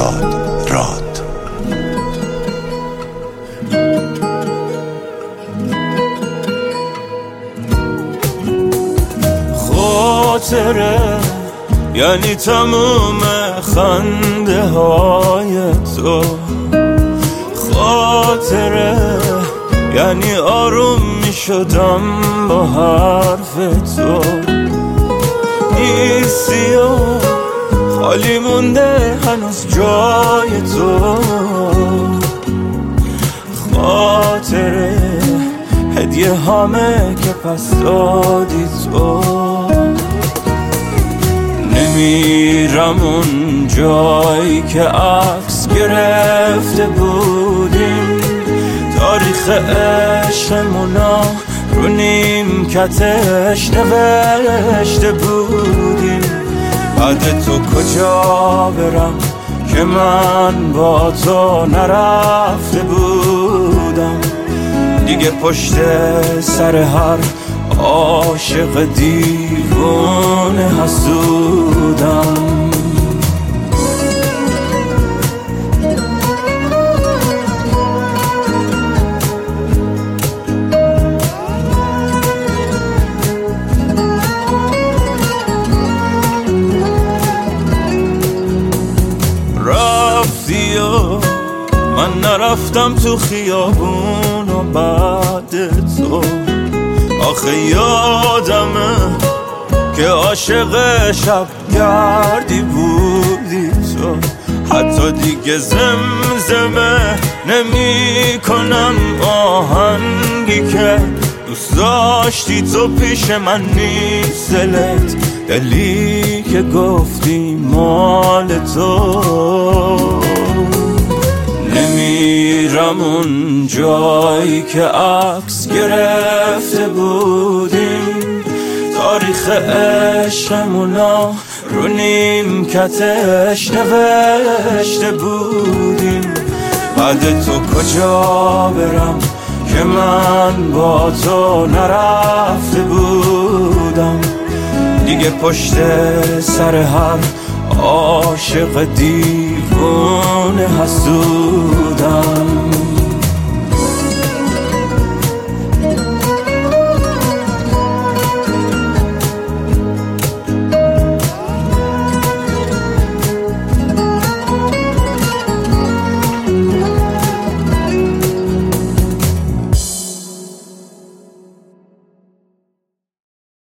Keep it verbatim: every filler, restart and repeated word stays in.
یاد راد. خاطره یعنی تموم خنده های تو، خاطره یعنی آروم می شدم با حرف تو. نیستی و خالی مونده هنوز جای تو، خاطره هدیه همه که پس دادی تو. نمیرم اون جایی که عکس گرفته بودیم، تاریخ عشقمونا رو نیمکتش نوشته بودیم. بعد تو کجا برم که من با تو نرفته بودم، دیگه پشت سر هر عاشق دیوانه حسودم. رفتی و من نرفتم تو خیابون و بعد تو. آخه یادمه که عاشق شب گردی بودی تو. حتی دیگه زمزمه نمی کنم آهنگی که دوست داشتی تو پیش من نیست. دلت دلی که گفتی مال تو. نمیرم اون جایی که عکس گرفته بودیم، تاریخ عشقمونا رو نیمکتش نوشته بودیم. بعد تو کجا برم که من با تو نرفته بودم، دیگه پشت سر هر عاشق دیوانه حسودم.